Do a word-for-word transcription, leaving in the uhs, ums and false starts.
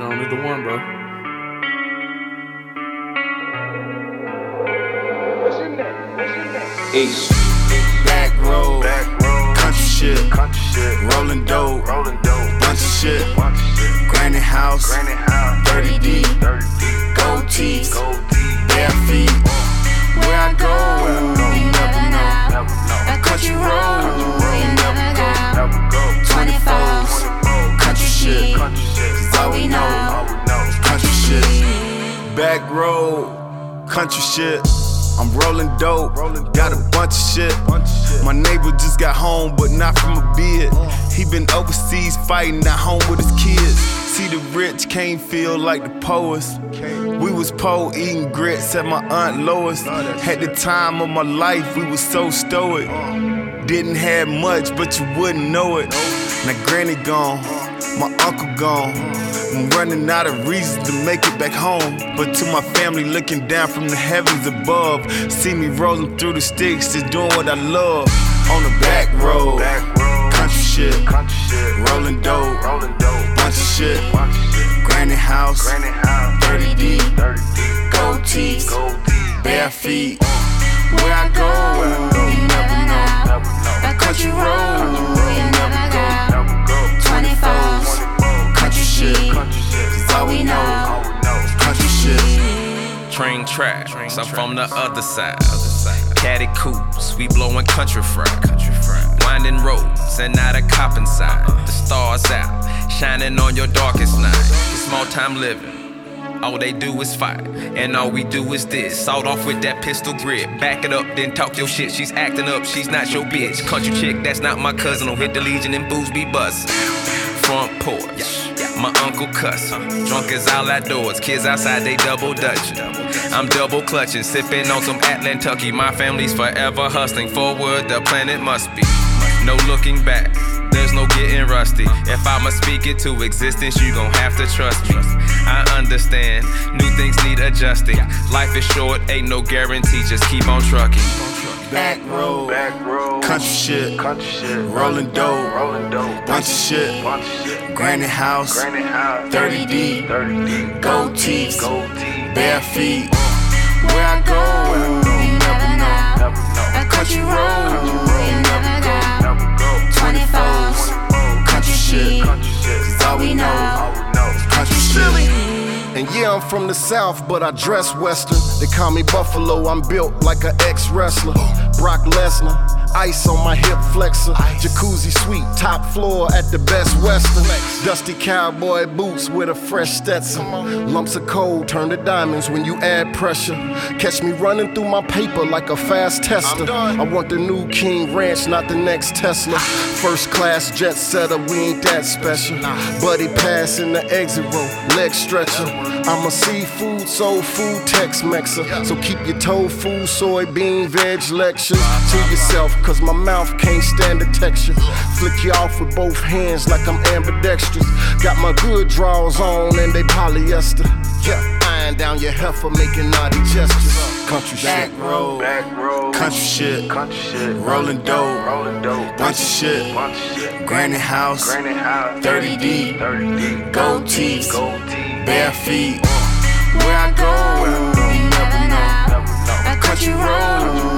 Only the one, bro. What's in there? What's in there? East. Back road, Back road, country shit, country shit, rolling dope, rolling dope, bunch of shit, bunch of shit, granny house, granny house, thirty deep, thirty deep, gold teeth, gold teeth, bare feet. Where I go, where I go, you never know. never know. A country road, Country you never go. Never go. twenty-fours, country shit, Country shit, all we know. all we know is Country shit, back road, country shit. I'm rolling dope, got a bunch of shit. My neighbor just got home, but not from a bid. He been overseas fighting, not home with his kids. See the rich can't feel like the poets. We was po eating grits at my aunt Lois. Had the time of my life, we was so stoic. Didn't have much, but you wouldn't know it. Now granny gone, my uncle gone. I'm running out of reasons to make it back home. But to my family looking down from the heavens above, see me rolling through the sticks, just doing what I love. On the back road, back road, country shit, country shit, rolling dope, rolling dope, bunch of shit, bunch of shit, granny house, granny house, thirty deep, thirty deep, gold teeth, gold teeth, bare feet. Where I go, you never know. never know. A country road, you never go. Never go. twenty-fours, country shit, Country shit, is all we know. all we know is Country shit. Train tracks, I'm from the other side. Caddy coops, we blowin' country fry. Winding roads and not a cop inside. The stars out, shining on your darkest night. It's small time living. All they do is fight, and all we do is this. Sawed off with that pistol grip. Back it up, then talk your shit. She's acting up, she's not your bitch. Country chick, that's not my cousin. Don't hit the Legion and booze be buzzin'. Front porch, my uncle cussin'. Drunk as all outdoors, kids outside, they double dutchin'. I'm double clutching, sipping on some Atlantucky. My family's forever hustling. Forward, the planet must be. No looking back, there's no getting rusty. If I'ma speak it to existence, you gon' have to trust me. I understand, new things need adjusting. Life is short, ain't no guarantee, just keep on trucking. Back road, back road, country shit, country shit, rolling dope, rolling dope, bunch of shit, bunch of shit, granny house, granny house, thirty deep, thirty deep, gold teeth, gold teeth, bare feet. Where I go, you never know. never know. A country road, you never go. Never go. twenty-fours, country shit, Country shit, is all we know. all we know is Country shit. And yeah, I'm from the South, but I dress Western. They call me Buffalo, I'm built like an ex-wrestler. Brock Lesnar, ice on my hip flexor. Jacuzzi suite, top floor at the Best Western. Dusty cowboy boots with a fresh Stetson. Lumps of coal turn to diamonds when you add pressure. Catch me running through my paper like a fast tester. I want the new King Ranch, not the next Tesla. First class jet setter, we ain't that special. Buddy pass in the exit row, leg stretcher. I'm a seafood, soul food, Tex-Mexer. So keep your tofu, soybean, veg lectures to yourself, cause my mouth can't stand the texture. Flick you off with both hands like I'm ambidextrous. Got my good draws on and they polyester. Yeah, iron down your heifer, making naughty gestures. Country Back shit. road, back road, country shit, country shit, rolling dope, rolling dope, bunch of shit, bunch of shit, granny house, granny house, thirty deep, thirty deep, gold teeth, gold teeth, bare feet. Where I go, you never know. never know. A country road,